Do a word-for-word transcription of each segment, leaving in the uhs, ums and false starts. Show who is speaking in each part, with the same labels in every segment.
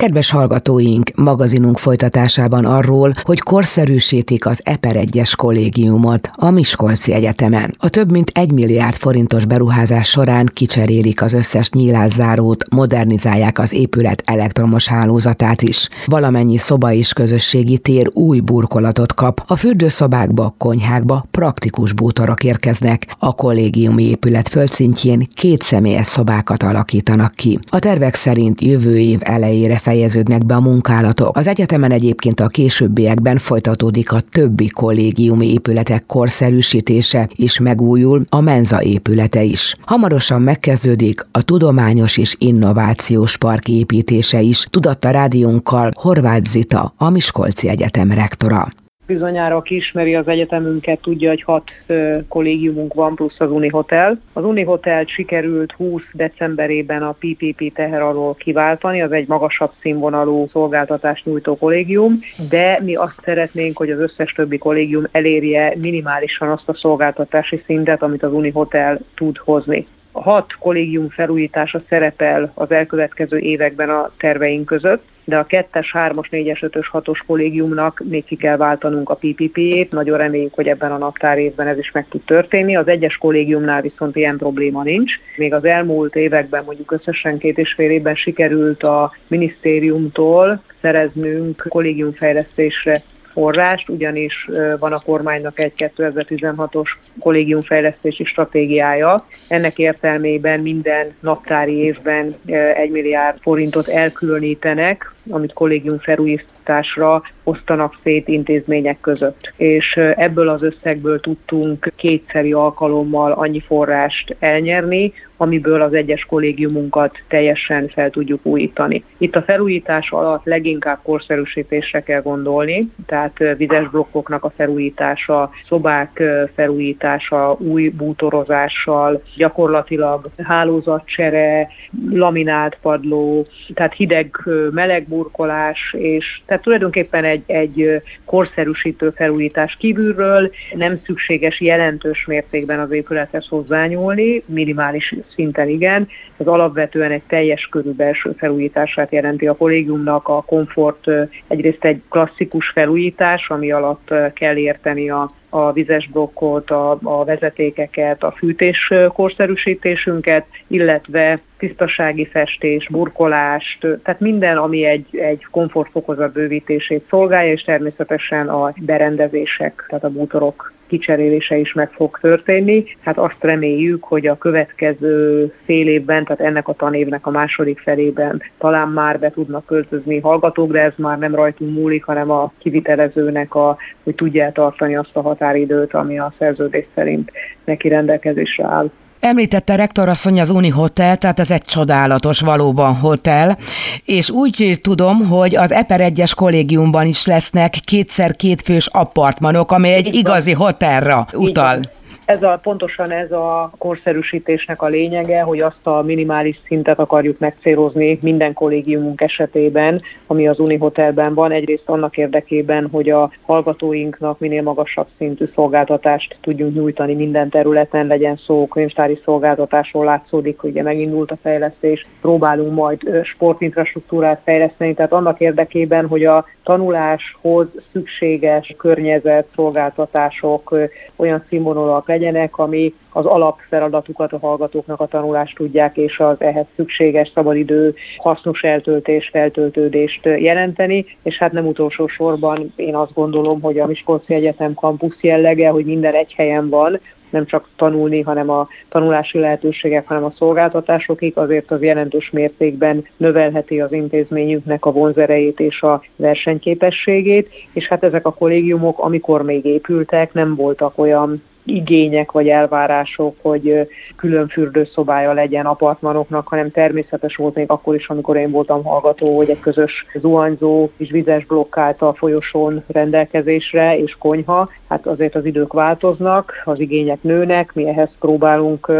Speaker 1: Kedves hallgatóink, magazinunk folytatásában arról, hogy korszerűsítik az E P E R egyes kollégiumot a Miskolci Egyetemen. A több mint egy milliárd forintos beruházás során kicserélik az összes nyílászárót, modernizálják az épület elektromos hálózatát is. Valamennyi szoba és közösségi tér új burkolatot kap, a fürdőszobákba, konyhákba praktikus bútorok érkeznek. A kollégiumi épület földszintjén két személyes szobákat alakítanak ki. A tervek szerint jövő év elejére fejeződnek be a munkálatok. Az egyetemen egyébként a későbbiekben folytatódik a többi kollégiumi épületek korszerűsítése, és megújul a menza épülete is. Hamarosan megkezdődik a tudományos és innovációs park építése is, tudatta rádiónkkal Horváth Zita, a Miskolci Egyetem rektora.
Speaker 2: Bizonyára, aki ismeri az egyetemünket, tudja, hogy hat uh, kollégiumunk van, plusz az Unihotel. Az Unihotelt sikerült húsz decemberében a P P P teher alól kiváltani, az egy magasabb színvonalú szolgáltatást nyújtó kollégium, de mi azt szeretnénk, hogy az összes többi kollégium elérje minimálisan azt a szolgáltatási szintet, amit az Unihotel tud hozni. A hat kollégium felújítása szerepel az elkövetkező években a terveink között, de a kettes, hármas, négyes, ötös, hatos kollégiumnak még ki kell váltanunk a P P P-ét. Nagyon reméljük, hogy ebben a naptárévben ez is meg tud történni. Az egyes kollégiumnál viszont ilyen probléma nincs. Még az elmúlt években, mondjuk összesen két és fél évben sikerült a minisztériumtól szereznünk kollégiumfejlesztésre forrást, ugyanis van a kormánynak egy kétezer-tizenhatos kollégiumfejlesztési stratégiája. Ennek értelmében minden naptári évben egy milliárd forintot elkülönítenek, amit kollégium felújításra osztanak szét intézmények között. És ebből az összegből tudtunk kétszeri alkalommal annyi forrást elnyerni, amiből az egyes kollégiumunkat teljesen fel tudjuk újítani. Itt a felújítás alatt leginkább korszerűsítésre kell gondolni, tehát vizes blokkoknak a felújítása, szobák felújítása, új bútorozással, gyakorlatilag hálózatcsere, laminált padló, tehát hideg-meleg burkolás, és tehát tulajdonképpen egy, egy korszerűsítő felújítás kívülről nem szükséges jelentős mértékben az épülethez hozzányúlni, minimális szinten igen. Ez alapvetően egy teljes körű belső felújítását jelenti a kollégiumnak. A komfort egyrészt egy klasszikus felújítás, ami alatt kell érteni a a vizes blokkot, a, a vezetékeket, a fűtés korszerűsítésünket, illetve tisztasági festés, burkolást, tehát minden, ami egy, egy komfortfokozat bővítését szolgálja, és természetesen a berendezések, tehát a bútorok kicserélése is meg fog történni. Hát azt reméljük, hogy a következő fél évben, tehát ennek a tanévnek a második felében talán már be tudnak költözni hallgatók, de ez már nem rajtunk múlik, hanem a kivitelezőnek, a, hogy tudja tartani azt a határidőt, ami a szerződés szerint neki rendelkezésre áll.
Speaker 1: Említette rektorasszony az Unihotel, tehát ez egy csodálatos valóban hotel, és úgy tudom, hogy az E P E R egyes kollégiumban is lesznek kétszer kétfős apartmanok, ami egy Így igazi van. Hotelra utal.
Speaker 2: Ez a, pontosan ez a korszerűsítésnek a lényege, hogy azt a minimális szintet akarjuk megcélozni minden kollégiumunk esetében, ami az Unihotelben van. Egyrészt annak érdekében, hogy a hallgatóinknak minél magasabb szintű szolgáltatást tudjunk nyújtani minden területen, legyen szó könyvtári szolgáltatásról, látszódik, hogy ugye megindult a fejlesztés, próbálunk majd sportinfrastruktúrát fejleszteni, tehát annak érdekében, hogy a tanuláshoz szükséges környezet, szolgáltatások olyan színvonalak legyenek, ami az alapfeladatukat a hallgatóknak a tanulást tudják, és az ehhez szükséges szabadidő, hasznos eltöltés, feltöltődést jelenteni, és hát nem utolsó sorban én azt gondolom, hogy a Miskolci Egyetem kampusz jellege, hogy minden egy helyen van, nem csak tanulni, hanem a tanulási lehetőségek, hanem a szolgáltatásokig, azért az jelentős mértékben növelheti az intézményünknek a vonzerejét és a versenyképességét, és hát ezek a kollégiumok, amikor még épültek, nem voltak olyan igények vagy elvárások, hogy külön fürdőszobája legyen apartmanoknak, hanem természetes volt még akkor is, amikor én voltam hallgató, hogy egy közös zuhanyzó és vizes blokk állt a folyosón rendelkezésre, és konyha. Hát azért az idők változnak, az igények nőnek, mi ehhez próbálunk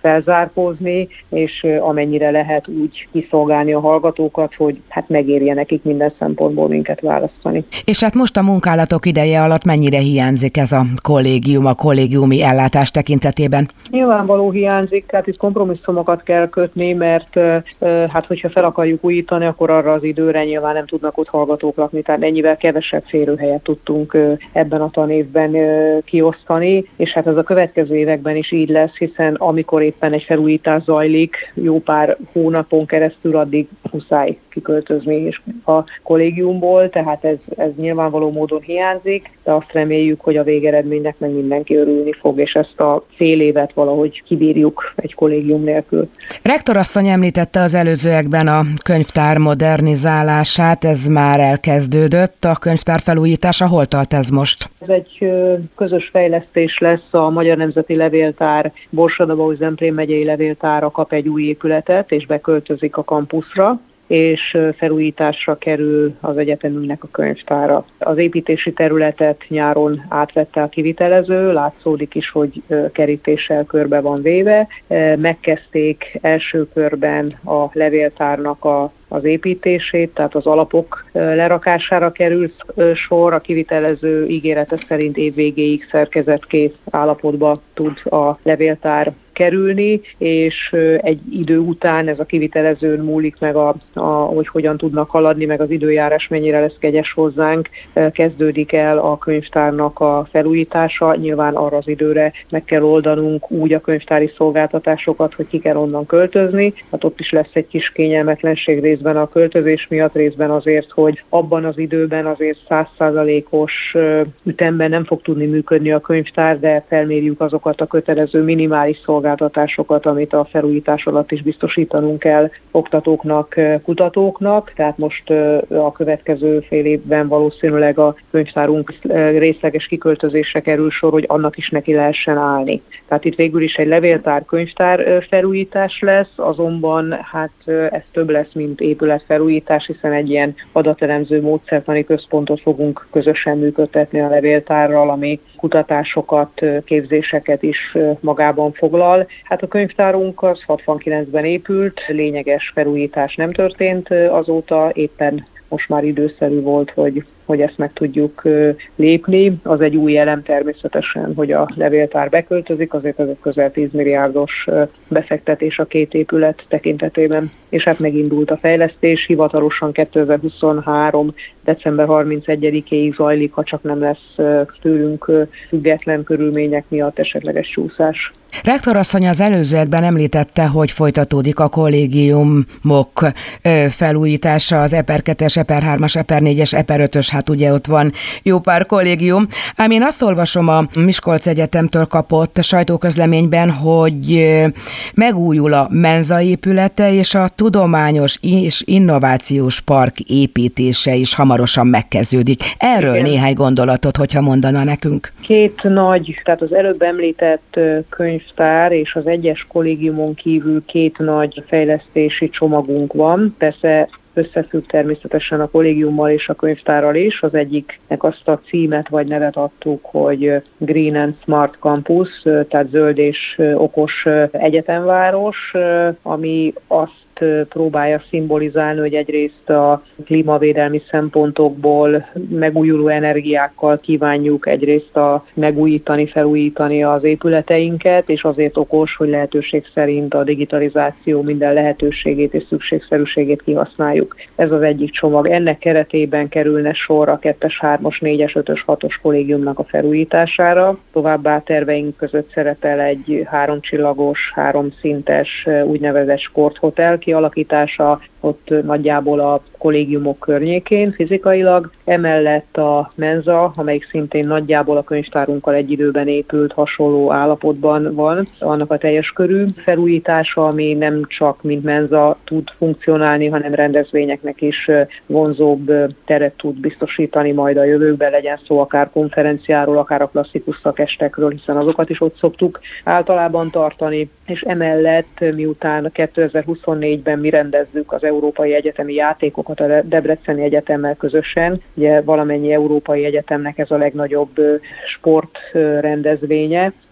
Speaker 2: felzárkózni, és amennyire lehet úgy kiszolgálni a hallgatókat, hogy hát megérje nekik minden szempontból minket választani.
Speaker 1: És hát most a munkálatok ideje alatt mennyire hiányzik ez a kollégium, a kollégiumi ellátás tekintetében?
Speaker 2: Nyilvánvaló hiányzik, tehát itt kompromisszumokat kell kötni, mert hát hogyha fel akarjuk újítani, akkor arra az időre nyilván nem tudnak ott hallgatók lakni, tehát ennyivel kevesebb férőhelyet tudtunk ebben a tanévben kiosztani, és hát ez a következő években is így lesz, hiszen amikor éppen egy felújítás zajlik, jó pár hónapon keresztül addig muszáj kiköltözni és a kollégiumból, tehát ez, ez nyilvánvaló módon hiányzik, de azt reméljük, hogy a végeredménynek meg mindenki örülni fog, és ezt a fél évet valahogy kibírjuk egy kollégium nélkül.
Speaker 1: Rektorasszony említette az előzőekben a könyvtár modernizálását, ez már elkezdődött, a könyvtár felújítása, hol tart ez most?
Speaker 2: Ez egy közös fejlesztés lesz, a Magyar Nemzeti Levéltár, Borsod-Abaúj-Zemplén megyei levéltára kap egy új épületet, és beköltözik a kampuszra, és felújításra kerül az egyetemünknek a könyvtára. Az építési területet nyáron átvette a kivitelező, látszódik is, hogy kerítéssel körbe van véve. Megkezdték első körben a levéltárnak a az építését, tehát az alapok lerakására került sor, a kivitelező ígérete szerint évvégéig szerkezetkész állapotba tud a levéltár kerülni, és egy idő után ez a kivitelezőn múlik meg, a, a, hogy hogyan tudnak haladni, meg az időjárás mennyire lesz kegyes hozzánk, kezdődik el a könyvtárnak a felújítása. Nyilván arra az időre meg kell oldanunk úgy a könyvtári szolgáltatásokat, hogy ki kell onnan költözni. Hát ott is lesz egy kis kényelmetlenség részben a költözés miatt, részben azért, hogy abban az időben azért száz százalékos ütemben nem fog tudni működni a könyvtár, de felmérjük azokat a kötelező minimális szolgáltatásokat, amit a felújítás alatt is biztosítanunk kell oktatóknak, kutatóknak. Tehát most a következő fél évben valószínűleg a könyvtárunk részleges kiköltözésre kerül sor, hogy annak is neki lehessen állni. Tehát itt végül is egy levéltár, könyvtár felújítás lesz, azonban hát ez több lesz, mint épületfelújítás, hiszen egy ilyen adatelemző módszertani központot fogunk közösen működtetni a levéltárral, ami kutatásokat, képzéseket is magában foglal. Hát a könyvtárunk az hatvankilencben épült, lényeges felújítás nem történt azóta, éppen most már időszerű volt, hogy, hogy ezt meg tudjuk lépni. Az egy új elem természetesen, hogy a levéltár beköltözik, azért ez egy közel tíz milliárdos befektetés a két épület tekintetében. És hát megindult a fejlesztés, hivatalosan kétezer-huszonhárom. december harmincegyedikéig zajlik, ha csak nem lesz tőlünk független körülmények miatt esetleges csúszás.
Speaker 1: Rektorasszony az előzőekben említette, hogy folytatódik a kollégiumok felújítása, az EPER kettes, EPER hármas, EPER négyes, EPER ötös, hát ugye ott van jó pár kollégium. Ám én azt olvasom a Miskolci Egyetemtől kapott sajtóközleményben, hogy megújul a menza épülete, és a tudományos és innovációs park építése is hamarosan megkezdődik. Erről Igen. néhány gondolatot, hogyha mondana nekünk.
Speaker 2: Két nagy, tehát az előbb említett könyvtár és az egyes kollégiumon kívül két nagy fejlesztési csomagunk van. Persze összefügg természetesen a kollégiummal és a könyvtárral is. Az egyiknek azt a címet vagy nevet adtuk, hogy Green and Smart Campus, tehát zöld és okos egyetemváros, ami azt próbálja szimbolizálni, hogy egyrészt a klímavédelmi szempontokból megújuló energiákkal kívánjuk egyrészt a megújítani, felújítani az épületeinket, és azért okos, hogy lehetőség szerint a digitalizáció minden lehetőségét és szükségszerűségét kihasználjuk. Ez az egyik csomag. Ennek keretében kerülne sor a kettes, hármas, négyes, ötös, hatos kollégiumnak a felújítására. Továbbá terveink között szerepel egy háromcsillagos, háromszintes úgynevezett sporthotel kialakítása, ott nagyjából a kollégiumok környékén fizikailag. Emellett a menza, amelyik szintén nagyjából a könyvtárunkkal egy időben épült, hasonló állapotban van, annak a teljes körű felújítása, ami nem csak mint menza tud funkcionálni, hanem rendezvényeknek is vonzóbb teret tud biztosítani majd a jövőkben, legyen szó akár konferenciáról, akár a klasszikus szakestekről, hiszen azokat is ott szoktuk általában tartani, és emellett miután kétezer-huszonnégyben mi rendezzük az európai egyetemi játékokat a Debreceni Egyetemmel közösen. Ugye valamennyi európai egyetemnek ez a legnagyobb sportrendezvénye,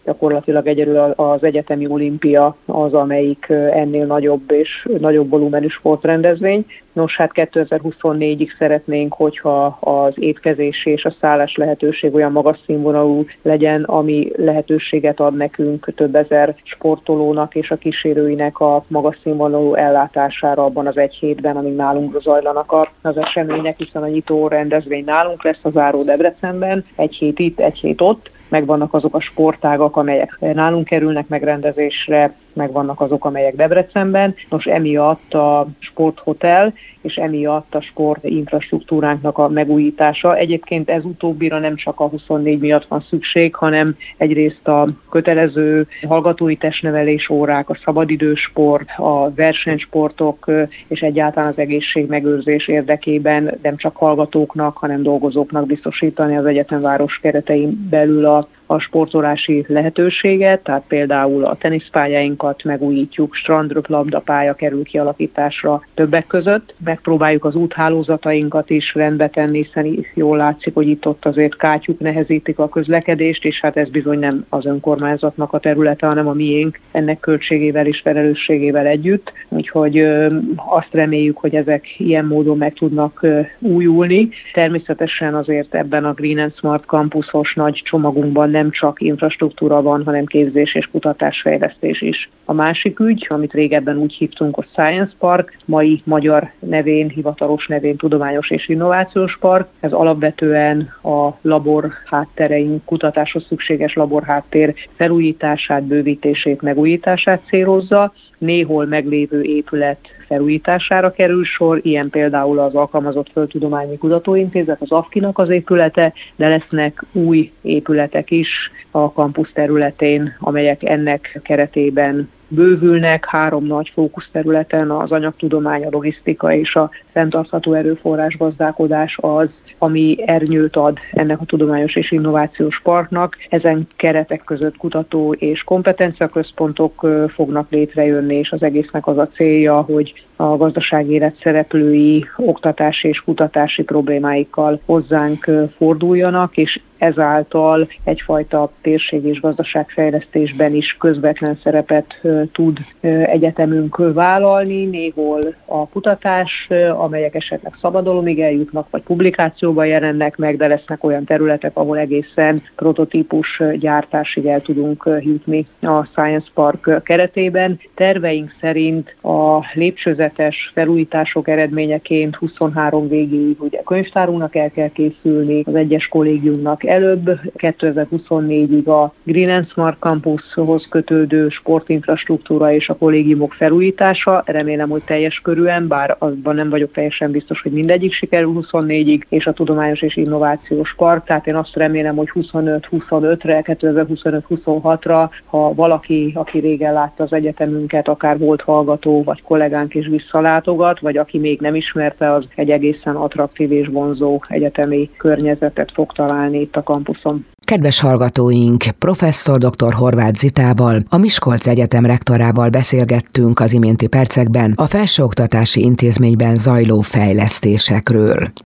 Speaker 2: Gyakorlatilag egyedül az egyetemi olimpia az, amelyik ennél nagyobb és nagyobb volumenű sportrendezvény. Nos, hát kétezer-huszonnégyig szeretnénk, hogyha az étkezés és a szállás lehetőség olyan magas színvonalú legyen, ami lehetőséget ad nekünk több ezer sportolónak és a kísérőinek a magas színvonalú ellátására abban az egy hétben, amíg nálunk zajlanak az események, hiszen a nyitó rendezvény nálunk lesz, a záró Debrecenben, egy hét itt, egy hét ott. Megvannak azok a sportágak, amelyek nálunk kerülnek megrendezésre, megvannak azok, amelyek Debrecenben. Nos, emiatt a sporthotel és emiatt a sport infrastruktúránknak a megújítása. Egyébként ez utóbbira nem csak a huszonnégy miatt van szükség, hanem egyrészt a kötelező hallgatói testnevelés órák, a szabadidősport, a versenysportok és egyáltalán az egészségmegőrzés érdekében nem csak hallgatóknak, hanem dolgozóknak biztosítani az egyetemváros keretein belül a a sportolási lehetőséget, tehát például a teniszpályáinkat megújítjuk, strandröplabdapálya kerül kialakításra többek között. Megpróbáljuk az úthálózatainkat is rendbe tenni, hiszen jól látszik, hogy itt-ott azért kátyuk nehezítik a közlekedést, és hát ez bizony nem az önkormányzatnak a területe, hanem a miénk, ennek költségével és felelősségével együtt. Úgyhogy ö, azt reméljük, hogy ezek ilyen módon meg tudnak ö, újulni. Természetesen azért ebben a Green and Smart Campusos nagy csomagunkban nem csak infrastruktúra van, hanem képzés és kutatásfejlesztés is. A másik ügy, amit régebben úgy hívtunk, a Science Park, mai magyar nevén, hivatalos nevén Tudományos és Innovációs Park. Ez alapvetően a labor háttereink, kutatáshoz szükséges laborháttér felújítását, bővítését, megújítását célozza. Néhol meglévő épület felújítására kerül sor, ilyen például az Alkalmazott Földtudományi Kutatóintézet, az á ef ká-nak az épülete, de lesznek új épületek is a kampusz területén, amelyek ennek keretében bővülnek három nagy fókuszterületen, az anyagtudomány, a logisztika és a fenntartható erőforrás gazdálkodás az, ami ernyőt ad ennek a tudományos és innovációs parknak. Ezen keretek között kutató és kompetenciaközpontok fognak létrejönni, és az egésznek az a célja, hogy a gazdasági élet szereplői oktatási és kutatási problémáikkal hozzánk forduljanak, és ezáltal egyfajta térség és gazdaságfejlesztésben is közvetlen szerepet tud egyetemünk vállalni. Néhol a kutatás, amelyek esetleg szabadalomig eljutnak, vagy publikációban jelennek meg, de lesznek olyan területek, ahol egészen prototípus gyártásig el tudunk jutni a Science Park keretében. Terveink szerint a lépcsőzetes felújítások eredményeként huszonhárom végéig ugye könyvtárunknak el kell készülni, az egyes kollégiumnak előbb, kétezer-huszonnégyig a Green and Smart Campushoz kötődő sportinfrastruktúra és a kollégiumok felújítása. Remélem, hogy teljes körűen, bár azban nem vagyok teljesen biztos, hogy mindegyik sikerül huszonnégyig, és a Tudományos és Innovációs Park. Tehát én azt remélem, hogy huszonöt huszonötre, kétezer-huszonöt huszonhatra, ha valaki, aki régen látta az egyetemünket, akár volt hallgató, vagy kollégánk is visszalátogat, vagy aki még nem ismerte, az egy egészen attraktív és vonzó egyetemi környezetet fog találni itt a kampuszon.
Speaker 1: Kedves hallgatóink, professzor dr. Horváth Zitával, a Miskolci Egyetem rektorával beszélgettünk az iménti percekben a felsőoktatási intézményben zajló fejlesztésekről.